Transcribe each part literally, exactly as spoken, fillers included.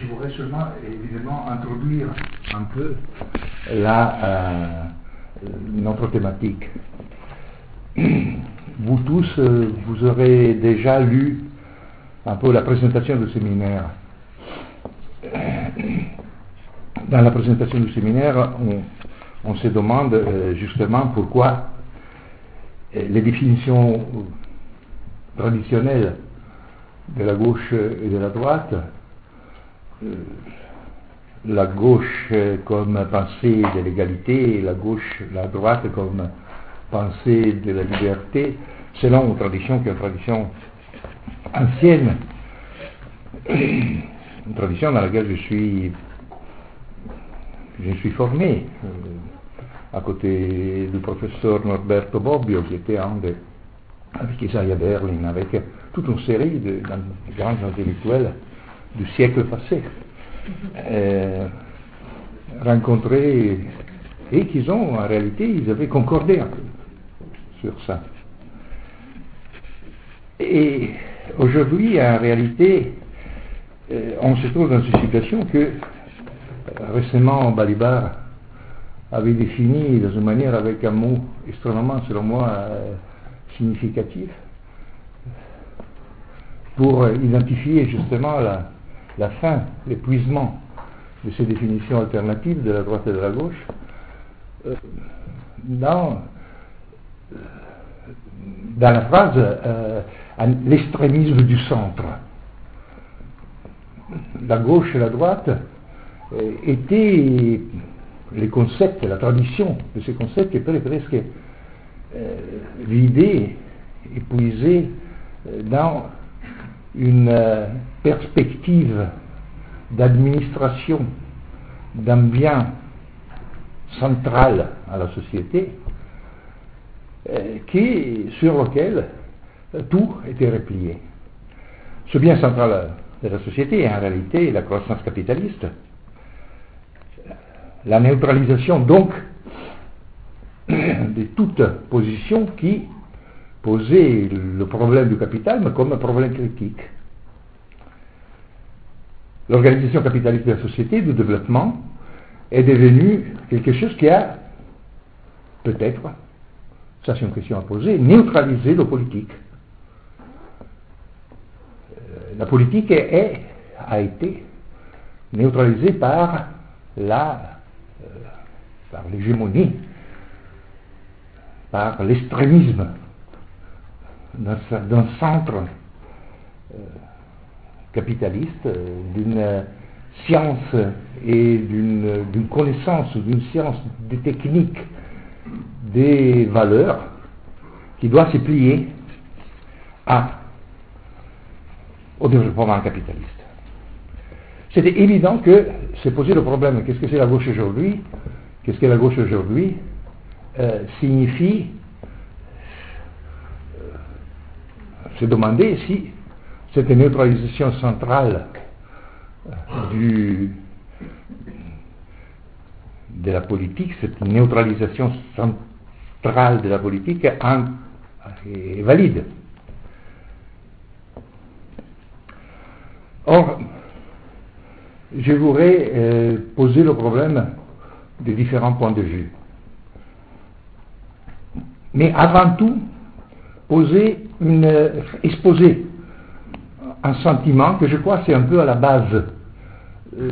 je voudrais seulement, évidemment, introduire un peu la, euh, notre thématique. Vous tous, euh, vous aurez déjà lu un peu la présentation du séminaire. Dans la présentation du séminaire, on, on se demande euh, justement pourquoi euh, les définitions traditionnelles de la gauche et de la droite, euh, la gauche comme pensée de l'égalité et la gauche, la droite comme pensée de la liberté, selon une tradition qui est une tradition ancienne, une tradition dans laquelle je suis je suis formé, euh, à côté du professeur Norberto Bobbio, qui était un des, avec Isaiah Berlin, avec toute une série de, de grands intellectuels du siècle passé, euh, rencontrés, et qu'ils ont, en réalité, ils avaient concordé un peu sur ça. Et aujourd'hui, en réalité, euh, on se trouve dans une situation que, récemment, Balibar avait défini dans une manière avec un mot extrêmement, selon moi, euh, significatif, pour identifier justement la, la fin, l'épuisement de ces définitions alternatives de la droite et de la gauche, euh, dans, dans la phrase euh, l'extrémisme du centre. La gauche et la droite euh, étaient les concepts, la tradition de ces concepts qui étaient presque euh, vidés, épuisés euh, dans une euh, perspective d'administration d'un bien central à la société, euh, qui, sur lequel euh, tout était replié. Ce bien central de la société est en réalité la croissance capitaliste, la neutralisation donc de toute position qui posait le problème du capital mais comme un problème critique. L'organisation capitaliste de la société, du développement, est devenue quelque chose qui a, peut-être, ça c'est une question à poser, neutralisé le politique. La politique est, est, a été neutralisée par la euh, par l'hégémonie, par l'extrémisme d'un, d'un centre euh, capitaliste, d'une science et d'une, d'une connaissance, d'une science des techniques, des valeurs, qui doit se plier à, au développement capitaliste. C'était évident que se poser le problème, qu'est-ce que c'est la gauche aujourd'hui, qu'est-ce que la gauche aujourd'hui, euh, signifie euh, se demander si cette neutralisation centrale du, de la politique, cette neutralisation centrale de la politique en, est valide. Or, je voudrais euh, poser le problème de différents points de vue. Mais avant tout, poser une, euh, exposer un sentiment que je crois c'est un peu à la base euh,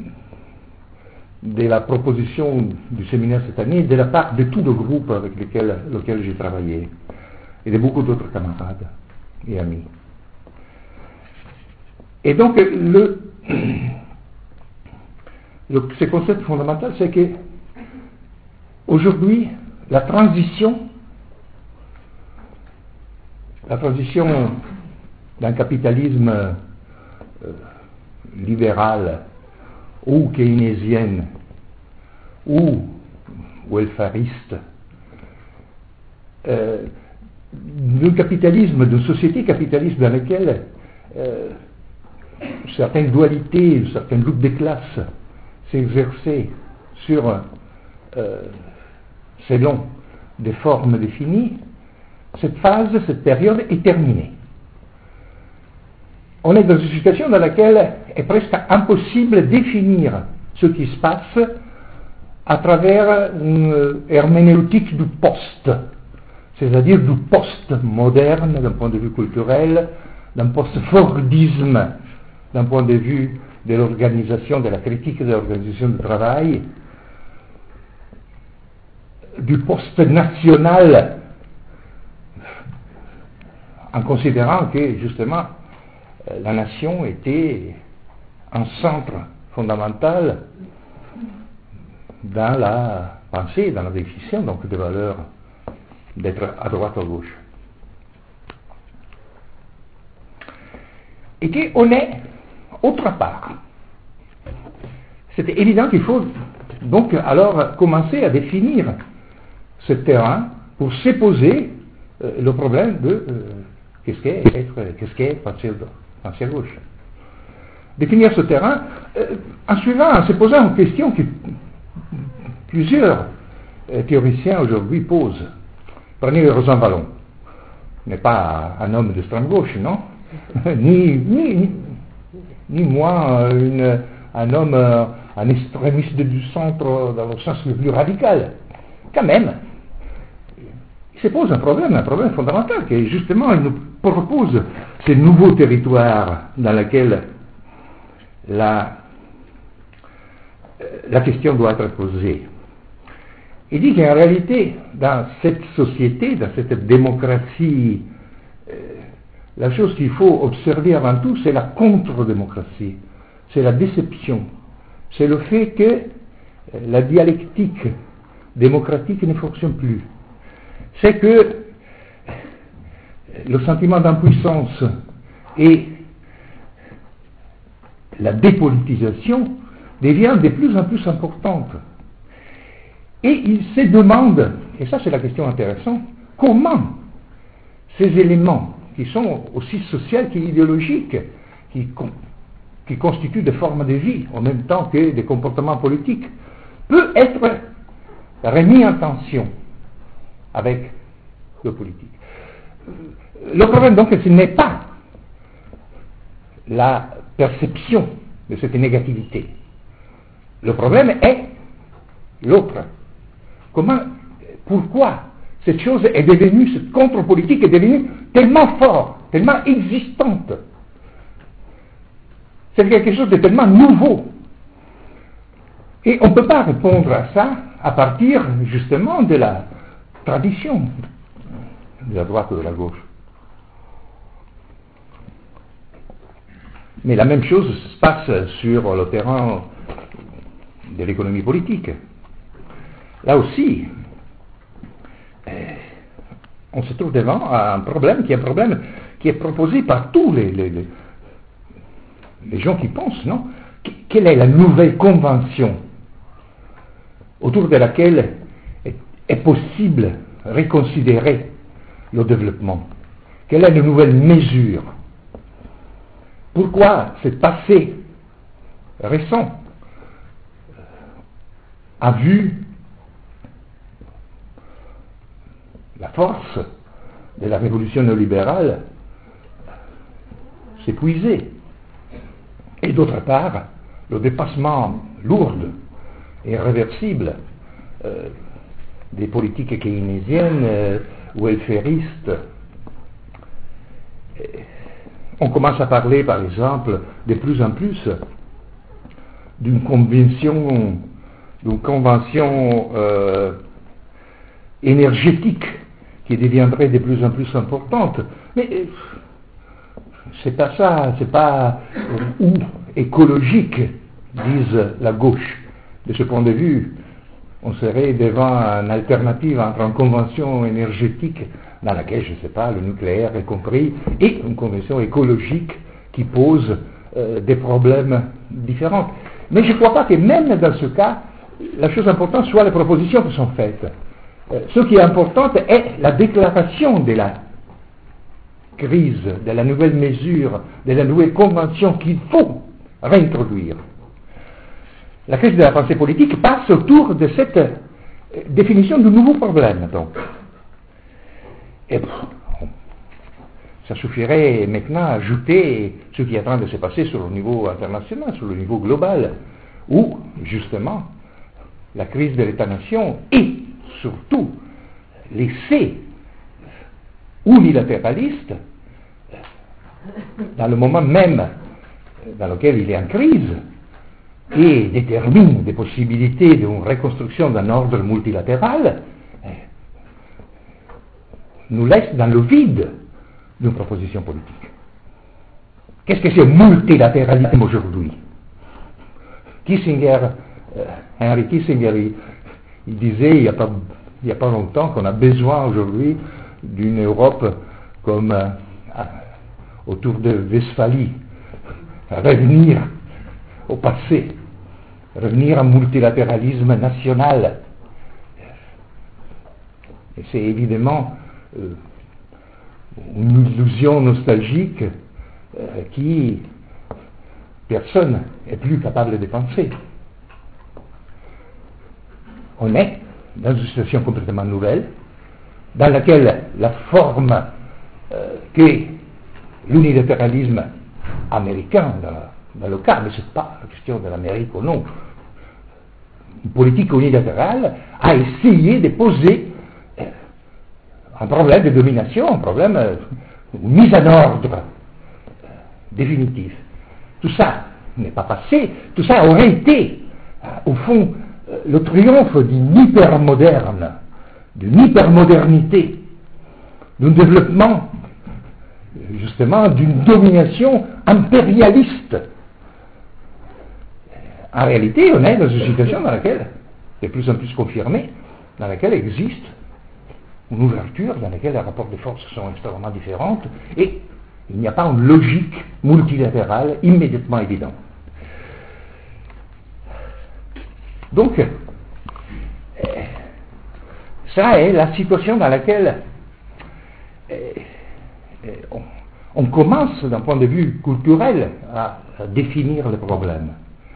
de la proposition du séminaire cette année, de la part de tout le groupe avec lequel, lequel j'ai travaillé, et de beaucoup d'autres camarades et amis. Et donc, le, le, ce concept fondamental, c'est que aujourd'hui, la transition, la transition d'un capitalisme euh, libéral ou keynésienne ou welfariste, euh, d'un capitalisme, d'une société capitaliste dans laquelle euh, certaines dualités, certaines luttes des classes s'exerçaient sur, euh, selon des formes définies, cette phase, cette période est terminée. On est dans une situation dans laquelle est presque impossible de définir ce qui se passe à travers une herméneutique du post, c'est-à-dire du post-moderne d'un point de vue culturel, d'un post-fordisme d'un point de vue de l'organisation, de la critique de l'organisation du travail, du post-national, en considérant que justement la nation était un centre fondamental dans la pensée, dans la définition donc des valeurs d'être à droite ou à gauche. Et qu'on est autre part. C'était évident qu'il faut donc alors commencer à définir ce terrain pour se poser euh, le problème de euh, qu'est-ce qu'est être, qu'est-ce qu'est penser à gauche. Définir ce terrain euh, en suivant, en se posant une question que plusieurs euh, théoriciens aujourd'hui posent. Prenez Rosan Vallon, n'est pas un homme d'extrême gauche, non? ni, ni, ni, ni moi une, un homme, euh, un extrémiste du centre dans le sens le plus radical. Quand même, il se pose un problème, un problème fondamental, qui justement il nous propose ces nouveaux territoires dans lesquels la, la question doit être posée. Il dit qu'en réalité, dans cette société, dans cette démocratie, euh, la chose qu'il faut observer avant tout, c'est la contre-démocratie, c'est la déception, c'est le fait que la dialectique démocratique ne fonctionne plus. C'est que le sentiment d'impuissance et la dépolitisation deviennent de plus en plus importantes. Et il se demande, et ça c'est la question intéressante, comment ces éléments qui sont aussi sociaux qu'idéologiques, qui, qui constituent des formes de vie en même temps que des comportements politiques, peut être remis en tension avec le politique. Le problème donc, ce n'est pas la perception de cette négativité. Le problème est l'autre. Comment, pourquoi cette chose est devenue, cette contre-politique est devenue tellement forte, tellement existante. C'est quelque chose de tellement nouveau. Et on ne peut pas répondre à ça à partir justement de la tradition de la droite ou de la gauche. Mais la même chose se passe sur le terrain de l'économie politique. Là aussi, euh, on se trouve devant un problème qui est un problème qui est proposé par tous les, les, les, les gens qui pensent, non? Quelle est la nouvelle convention autour de laquelle est, est possible reconsidérer le développement? Quelle est la nouvelle mesure? Pourquoi ce passé récent a vu la force de la révolution néolibérale s'épuiser, et d'autre part, le dépassement lourd et irréversible euh, des politiques keynésiennes euh, ou welfaristes. On commence à parler, par exemple, de plus en plus d'une convention, d'une convention euh, énergétique qui deviendrait de plus en plus importante. Mais euh, c'est pas ça, c'est pas euh, ou écologique, disent la gauche. De ce point de vue, on serait devant une alternative entre une convention énergétique dans laquelle, je ne sais pas, le nucléaire est compris, et une convention écologique qui pose euh, des problèmes différents. Mais je ne crois pas que même dans ce cas, la chose importante soit les propositions qui sont faites. Euh, ce qui est important est la déclaration de la crise, de la nouvelle mesure, de la nouvelle convention qu'il faut réintroduire. La crise de la pensée politique passe autour de cette euh, définition de nouveaux problèmes, donc. Et ça suffirait maintenant à ajouter ce qui est en train de se passer sur le niveau international, sur le niveau global, où, justement, la crise de l'État-nation et, surtout, l'essai unilatéraliste, dans le moment même dans lequel il est en crise, et détermine des possibilités d'une reconstruction d'un ordre multilatéral, nous laisse dans le vide d'une proposition politique. Qu'est-ce que c'est multilatéralisme aujourd'hui? Kissinger, euh, Henry Kissinger, il, il disait il n'y a pas, il y a pas longtemps qu'on a besoin aujourd'hui d'une Europe comme euh, autour de Westphalie, revenir au passé, revenir à un multilatéralisme national. Et c'est évidemment euh, une illusion nostalgique euh, qui personne n'est plus capable de penser. On est dans une situation complètement nouvelle, dans laquelle la forme euh, qu'est l'unilatéralisme américain, dans, dans le cas, mais ce n'est pas la question de l'Amérique ou non, une politique unilatérale a essayé de poser euh, un problème de domination, un problème, euh, une mise en ordre euh, définitive. Tout ça n'est pas passé, tout ça aurait été, euh, au fond, euh, le triomphe d'une hypermoderne, d'une hypermodernité, d'un développement, justement, d'une domination impérialiste. En réalité, on est dans une situation dans laquelle, de plus en plus confirmée, dans laquelle existe une ouverture, dans laquelle les rapports de force sont extrêmement différents, et il n'y a pas une logique multilatérale immédiatement évidente. Donc, euh, ça est la situation dans laquelle euh, euh, on, on commence, d'un point de vue culturel, à, à définir le problème.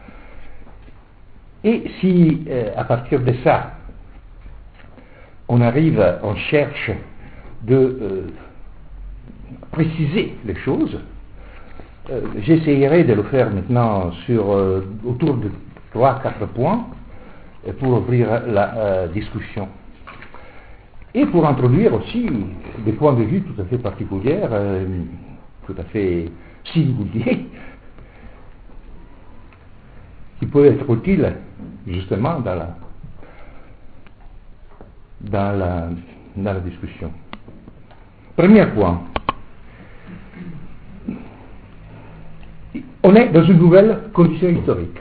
Et si, euh, à partir de ça, on arrive, on cherche de euh, préciser les choses, euh, j'essayerai de le faire maintenant sur, euh, autour de trois à quatre points pour ouvrir la euh, discussion. Et pour introduire aussi des points de vue tout à fait particuliers, euh, tout à fait singuliers, qui peuvent être utiles justement dans la, dans la, dans la discussion. Premier point. On est dans une nouvelle condition historique.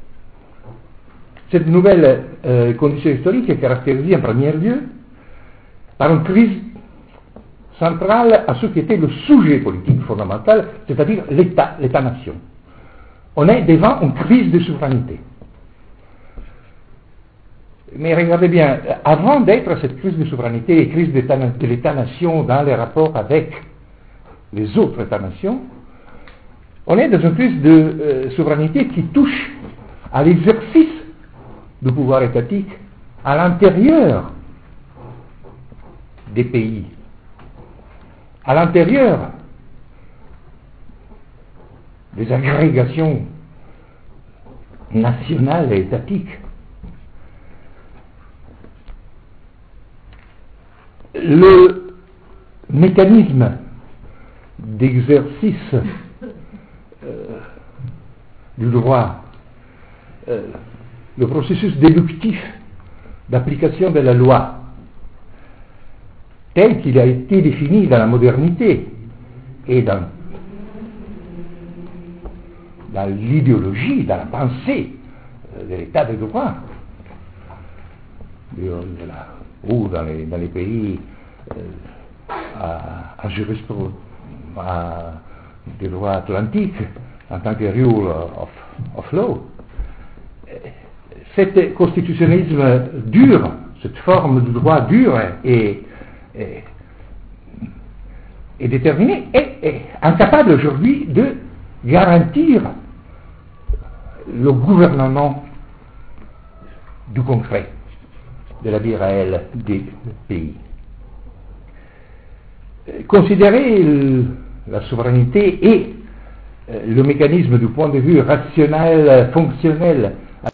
Cette nouvelle euh, condition historique est caractérisée en premier lieu par une crise centrale à ce qui était le sujet politique fondamental, c'est-à-dire l'État, l'État-nation. On est devant une crise de souveraineté. Mais regardez bien, avant d'être cette crise de souveraineté et crise de l'État-nation dans les rapports avec les autres États-nations, on est dans une crise de euh, souveraineté qui touche à l'exercice du pouvoir étatique à l'intérieur des pays, à l'intérieur des agrégations nationales et étatiques. Le mécanisme d'exercice euh, du droit, euh, le processus déductif d'application de la loi, tel qu'il a été défini dans la modernité et dans, dans l'idéologie, dans la pensée de l'état de droit, de, de la, ou dans les, dans les pays euh, à, à jurisprudence, à du droit atlantique, en tant que rule of, of law. Cet constitutionnalisme dur, cette forme du droit dur est, est, est déterminée et est incapable aujourd'hui de garantir le gouvernement du concret de la vie réelle des pays. Considérer la souveraineté et euh, le mécanisme du point de vue rationnel, fonctionnel